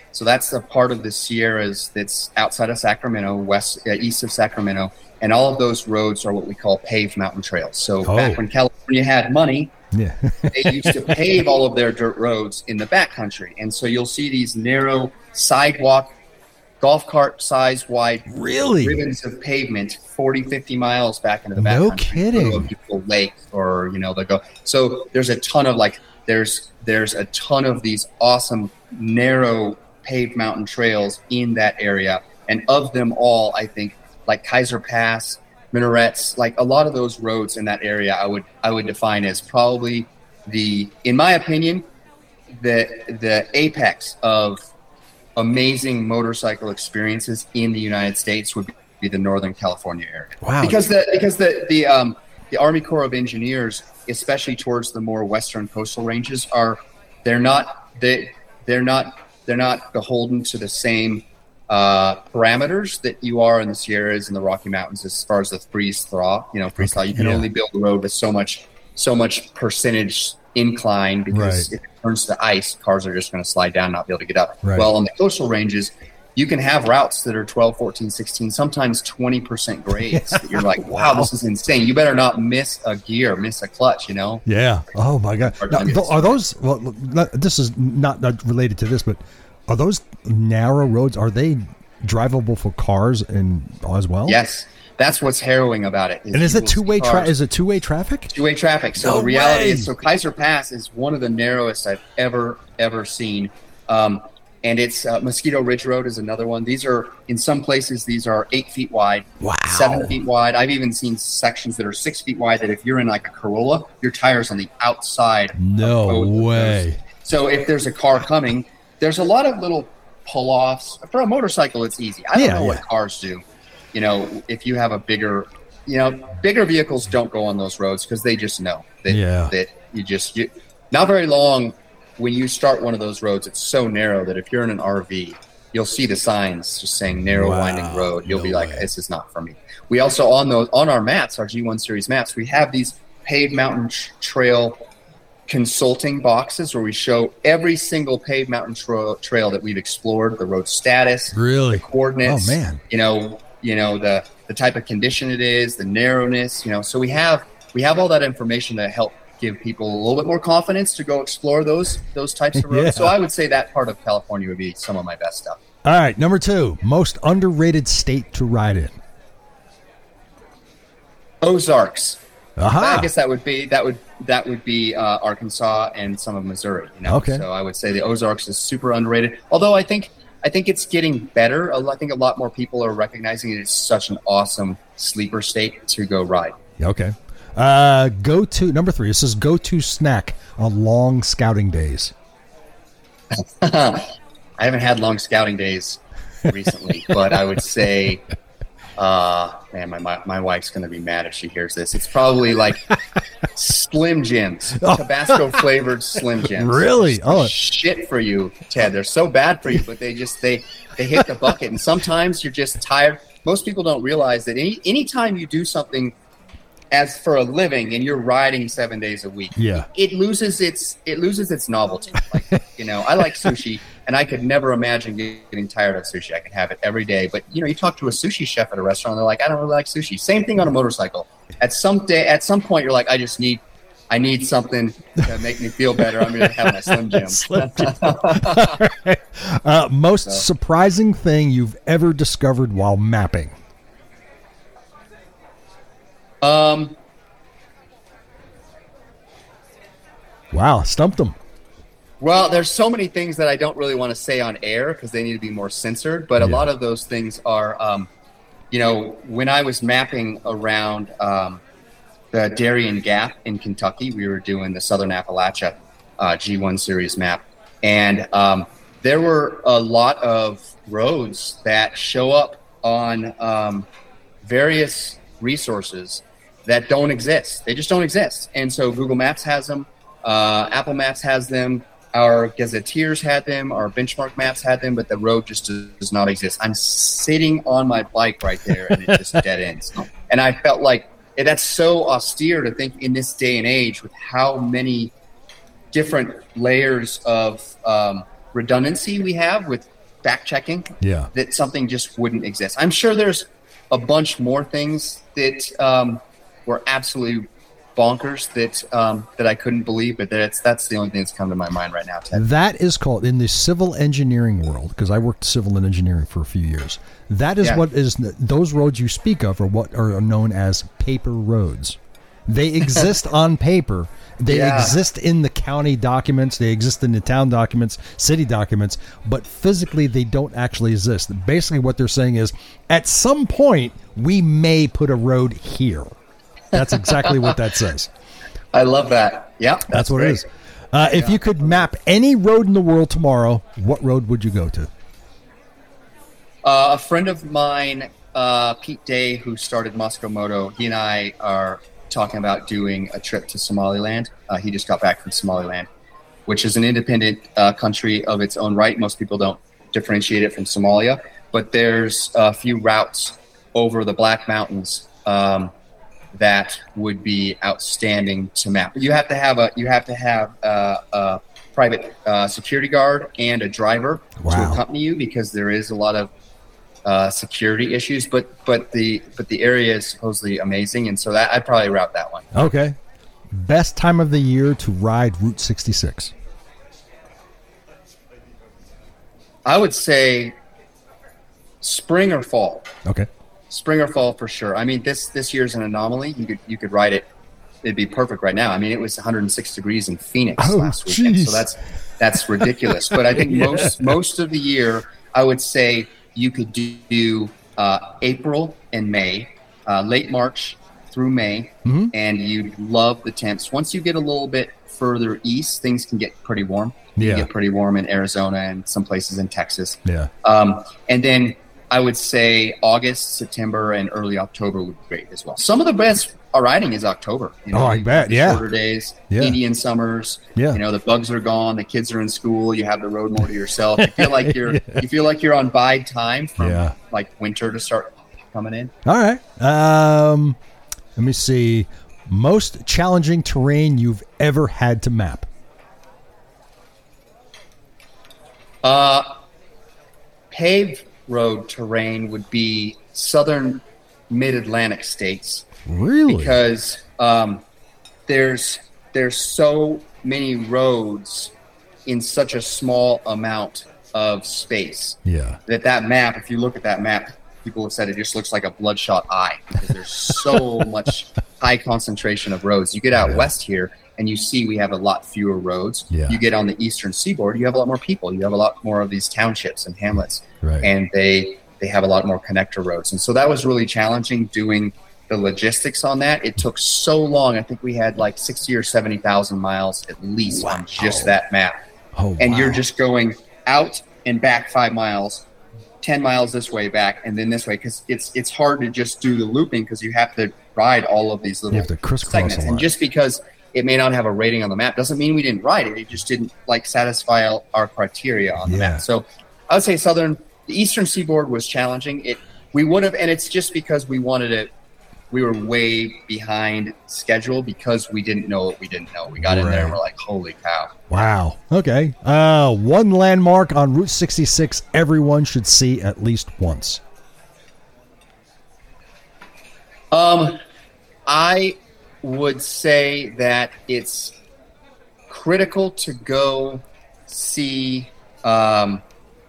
So that's a part of the Sierras that's outside of Sacramento, east of Sacramento. And all of those roads are what we call paved mountain trails. So back when California had money, they used to pave all of their dirt roads in the backcountry. And so you'll see these narrow sidewalk, golf cart size wide ribbons of pavement 40, 50 miles back into the backcountry. No kidding. A beautiful lake, or, they go. So there's a ton of there's a ton of these awesome narrow paved mountain trails in that area. And of them all, I think, like Kaiser Pass, Minarets, like a lot of those roads in that area, I would define as probably in my opinion, the apex of amazing motorcycle experiences in the United States would be the Northern California area. Wow. Because the Army Corps of Engineers, especially towards the more western coastal ranges, they're not beholden to the same parameters that you are in the Sierras and the Rocky Mountains as far as the freeze thaw. You can only build a road with so much percentage incline, because if it turns to ice, cars are just going to slide down and not be able to get up. Right. Well, on the coastal ranges, you can have routes that are 12, 14, 16, sometimes 20% grades. That you're like, wow, this is insane. You better not miss a gear, miss a clutch, Yeah. Oh, my God. Now, are those, this is not related to this, but are those narrow roads, are they drivable for cars as well? Yes. That's what's harrowing about it. And is it two-way traffic? Is it two-way traffic? Two-way traffic. So the reality is, Kaiser Pass is one of the narrowest I've ever seen. And it's Mosquito Ridge Road is another one. These are, in some places, 8 feet wide, 7 feet wide. I've even seen sections that are 6 feet wide that if you're in like a Corolla, your tire's on the outside. No way. So if there's a car coming, there's a lot of little pull-offs. For a motorcycle, it's easy. I don't know what cars do. If you have a bigger vehicles don't go on those roads because they just know that you not very long when you start one of those roads, it's so narrow that if you're in an RV, you'll see the signs just saying narrow winding road. You'll be like, this is not for me. We also on our maps, our G1 series maps, we have these paved mountain trail consulting boxes where we show every single paved mountain trail that we've explored, the road status, the coordinates, the type of condition it is, the narrowness, so we have all that information to help give people a little bit more confidence to go explore those types of roads. So I would say that part of California would be some of my best stuff. All right, number 2, most underrated state to ride in. Ozarks. Aha. I guess that would be Arkansas and some of Missouri. Okay. So I would say the Ozarks is super underrated. Although I think it's getting better. I think a lot more people are recognizing it's such an awesome sleeper state to go ride. Okay. Number 3. This is go-to snack on long scouting days. I haven't had long scouting days recently, but I would say, man, my wife's going to be mad if she hears this. It's probably like Slim Jims, Tabasco flavored Slim Jims. Really? Shit for you, Ted. They're so bad for you, but they hit the bucket. And sometimes you're just tired. Most people don't realize that anytime you do something as for a living and you're riding 7 days a week, it loses its novelty. I like sushi, and I could never imagine getting tired of sushi. I can have it every day. But you talk to a sushi chef at a restaurant, they're like, I don't really like sushi. Same thing on a motorcycle. At some point, you're like, I need something to make me feel better. I'm going to have my Slim Jim. Most surprising thing you've ever discovered while mapping. Wow, stumped them. Well, there's so many things that I don't really want to say on air because they need to be more censored. But a lot of those things are, when I was mapping around the Darien Gap in Kentucky, we were doing the Southern Appalachia G1 series map. And there were a lot of roads that show up on various resources that don't exist. They just don't exist. And so Google Maps has them. Apple Maps has them. Our Gazetteers had them. Our benchmark maps had them, but the road just does not exist. I'm sitting on my bike right there, and it just dead ends. And I felt like that's so austere to think in this day and age with how many different layers of redundancy we have with fact checking, Yeah. that something just wouldn't exist. I'm sure there's a bunch more things that were absolutely bonkers that I couldn't believe, but that's the only thing that's come to my mind right now, Ted. That is called, in the civil engineering world, because I worked civil and engineering for a few years, that is what is, those roads you speak of are what are known as paper roads. They exist on paper. They exist in the county documents. They exist in the town documents, city documents, but physically they don't actually exist. Basically what they're saying is, at some point, we may put a road here. That's exactly what that says. I love that. Yeah, that's what great. it is. If you could map any road in the world tomorrow, what road would you go to? A friend of mine, Pete Day, who started Moscow Moto, he and I are talking about doing a trip to Somaliland. He just got back from Somaliland, which is an independent country of its own right. Most people don't differentiate it from Somalia, but there's a few routes over the Black Mountains that would be outstanding to map. You have to have a private security guard and a driver to accompany you, because there is a lot of security issues. But the area is supposedly amazing, and so that I'd probably route that one. Okay. Best time of the year to ride Route 66? I would say spring or fall. Okay. Spring or fall for sure. I mean, this year's an anomaly. You could ride it. It'd be perfect right now. I mean, it was 106 degrees in Phoenix last weekend, so that's ridiculous. But I think most of the year, I would say you could do April and May, late March through May, and you'd love the temps. Once you get a little bit further east, things can get pretty warm. You get pretty warm in Arizona and some places in Texas. Yeah. And then I would say August, September, and early October would be great as well. Some of the best riding is October. I bet. Yeah. Shorter days, Indian summers. Yeah. The bugs are gone. The kids are in school. You have the road more to yourself. You feel like you're on bide time from like winter to start coming in. All right. Let me see. Most challenging terrain you've ever had to map? Paved road terrain would be southern mid-Atlantic states. Really? Because there's so many roads in such a small amount of space. Yeah. That map, if you look at that map, people have said it just looks like a bloodshot eye, because there's so much high concentration of roads. You get out west here, and you see we have a lot fewer roads. Yeah. You get on the eastern seaboard, you have a lot more people. You have a lot more of these townships and hamlets. Right. And they have a lot more connector roads. And so that was really challenging doing the logistics on that. It took so long. I think we had like 60 or 70,000 miles at least on just that map. And you're just going out and back 5 miles, 10 miles this way back, and then this way, because it's hard to just do the looping, because you have to ride all of these little segments. And just because it may not have a rating on the map doesn't mean we didn't ride it. It just didn't satisfy our criteria on the map. So I would say the eastern seaboard was challenging. We would have, and it's just because we wanted it. We were way behind schedule because we didn't know what we didn't know. We got in there and we're like, holy cow. Wow. Okay. One landmark on Route 66 everyone should see at least once. I would say that it's critical to go see Oatman.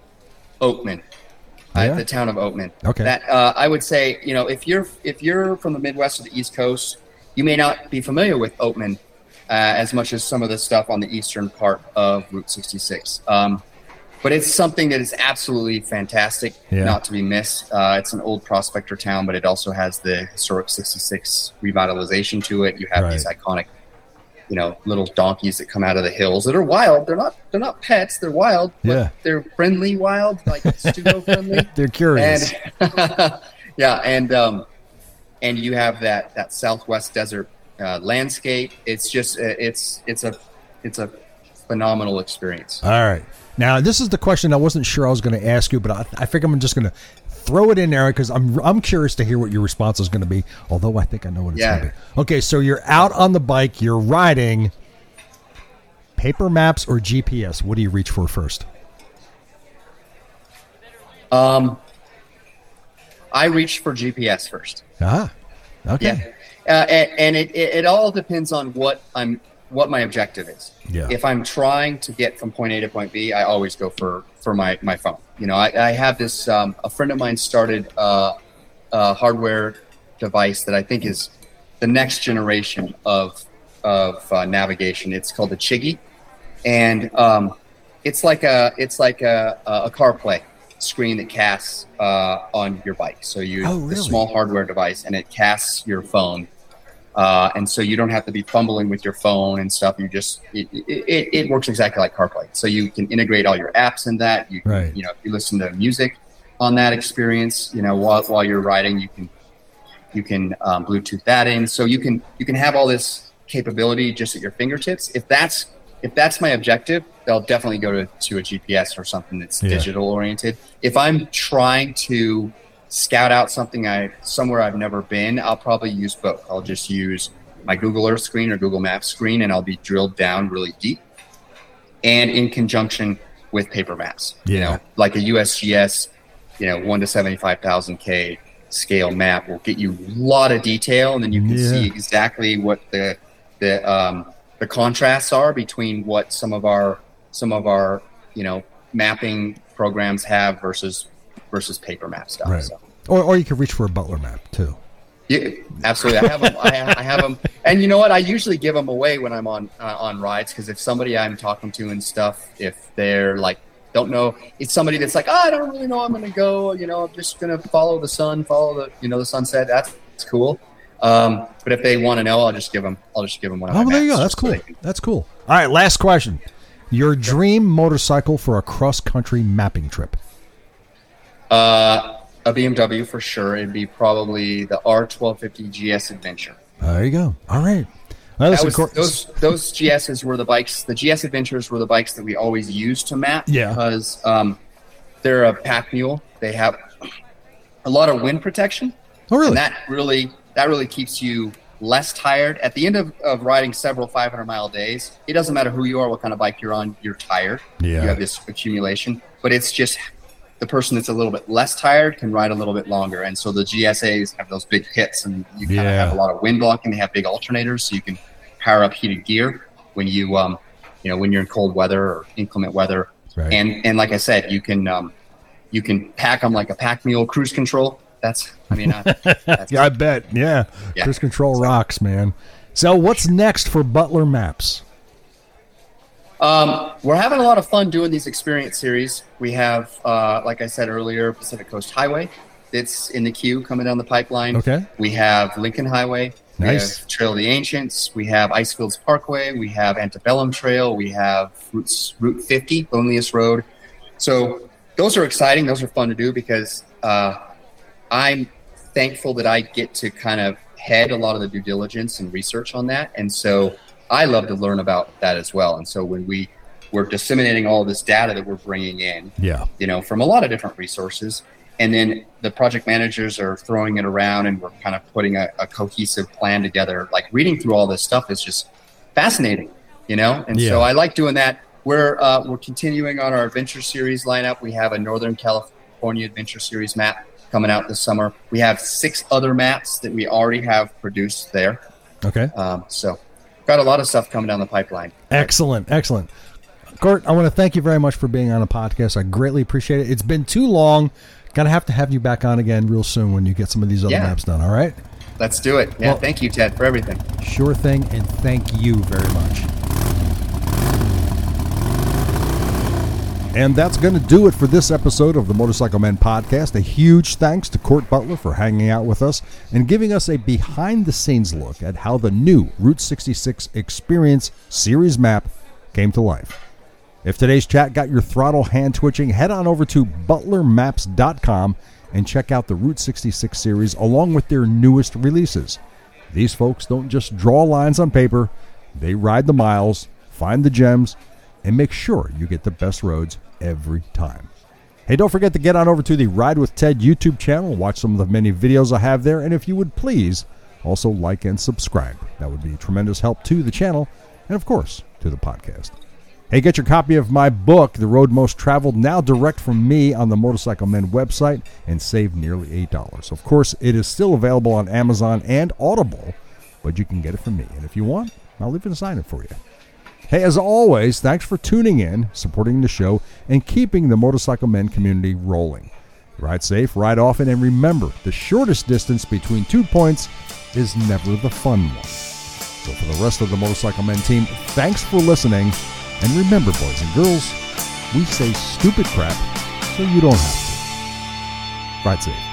The town of Oatman. Okay. That I would say, if you're from the Midwest or the East Coast, you may not be familiar with Oatman as much as some of the stuff on the eastern part of Route 66. But it's something that is absolutely fantastic, not to be missed. It's an old prospector town, but it also has the historic 66 revitalization to it. You have these iconic, little donkeys that come out of the hills that are wild. They're not pets. They're wild, but they're friendly wild, like studio friendly. They're curious. And you have that Southwest desert landscape. It's just it's a phenomenal experience. All right. Now, this is the question I wasn't sure I was going to ask you, but I think I'm just going to throw it in there because I'm curious to hear what your response is going to be, although I think I know what it's going to be. Okay, so you're out on the bike, you're riding. Paper maps or GPS? What do you reach for first? I reach for GPS first. Ah, okay. Yeah, and it all depends on what my objective is. Yeah. If I'm trying to get from point A to point B, I always go for my phone. You know, I have this. A friend of mine started a hardware device that I think is the next generation of navigation. It's called the Chigi, and it's like a CarPlay screen that casts on your bike. So you a small hardware device, and it casts your phone, and so you don't have to be fumbling with your phone and stuff. You just it works exactly like CarPlay. So you can integrate all your apps in that. You can, you know, if you listen to music on that experience, you know, while you're riding, you can Bluetooth that in. So you can have all this capability just at your fingertips. If that's my objective, they'll definitely go to a GPS or something that's digital oriented. If I'm trying to scout out somewhere I've never been, I'll probably use both. I'll just use my Google Earth screen or Google Maps screen, and I'll be drilled down really deep. And in conjunction with paper maps, you know, like a USGS, you know, 1 to 75,000 scale map will get you a lot of detail, and then you can see exactly what the contrasts are between what some of our you know, mapping programs have versus paper map stuff. Right. So. Or you could reach for a Butler map too. Yeah, absolutely. I have them. I have them, and you know what? I usually give them away when I'm on rides, because if somebody I'm talking to and stuff, if they're like don't know, it's somebody that's like, I don't really know, I'm going to go, you know, I'm just going to follow the sun, the sunset. That's cool. But if they want to know, I'll just give them one of my there you maps. go. That's cool. That's cool. All right, last question. Your dream motorcycle for a cross-country mapping trip? A BMW for sure. It'd be probably the R1250 GS Adventure. There you go. All right. Those GSs were the bikes. The GS Adventures were the bikes that we always used to map. Yeah. Because they're a pack mule. They have a lot of wind protection. Oh, really? And that really keeps you less tired. At the end of riding several 500-mile days, it doesn't matter who you are, what kind of bike you're on, you're tired. Yeah. You have this accumulation. But it's just the person that's a little bit less tired can ride a little bit longer. And so the GSAs have those big pits, and you kind of have a lot of wind blocking. They have big alternators, so you can power up heated gear when you when you're in cold weather or inclement weather. Right. And like I said, you can pack them like a pack mule. Cruise control. Yeah, I bet. Yeah. Cruise control rocks, man. So what's next for Butler Maps? We're having a lot of fun doing these experience series. We have, like I said earlier, Pacific Coast Highway. It's in the queue coming down the pipeline. Okay. We have Lincoln Highway. Nice. We have Trail of the Ancients. We have Icefields Parkway. We have Antebellum Trail. We have Route 50, Loneliest Road. So those are exciting. Those are fun to do because I'm thankful that I get to kind of head a lot of the due diligence and research on that. And so I love to learn about that as well. And so when we're disseminating all this data that we're bringing in, from a lot of different resources, and then the project managers are throwing it around, and we're kind of putting a cohesive plan together. Like reading through all this stuff is just fascinating, And so I like doing that. We're continuing on our adventure series lineup. We have a Northern California adventure series map coming out this summer. We have 6 other maps that we already have produced there. Okay. So got a lot of stuff coming down the pipeline. Excellent. Court, I want to thank you very much for being on the podcast. I greatly appreciate it. It's been too long. Going to have you back on again real soon when you get some of these other maps done, all right? Let's do it. Yeah, thank you, Ted, for everything. Sure thing, and thank you very much. And that's going to do it for this episode of the Motorcycle Men Podcast. A huge thanks to Court Butler for hanging out with us and giving us a behind-the-scenes look at how the new Route 66 Experience Series map came to life. If today's chat got your throttle hand twitching, head on over to butlermaps.com and check out the Route 66 series along with their newest releases. These folks don't just draw lines on paper, they ride the miles, find the gems, and make sure you get the best roads every time. Hey, don't forget to get on over to the Ride with Ted YouTube channel and watch some of the many videos I have there. And if you would please, also like and subscribe. That would be a tremendous help to the channel and, of course, to the podcast. Hey, get your copy of my book, The Road Most Traveled, now direct from me on the Motorcycle Men website, and save nearly $8. Of course, it is still available on Amazon and Audible, but you can get it from me. And if you want, I'll even sign it for you. Hey, as always, thanks for tuning in, supporting the show, and keeping the Motorcycle Men community rolling. Ride safe, ride often, and remember, the shortest distance between 2 points is never the fun one. So for the rest of the Motorcycle Men team, thanks for listening. And remember, boys and girls, we say stupid crap so you don't have to. Ride safe.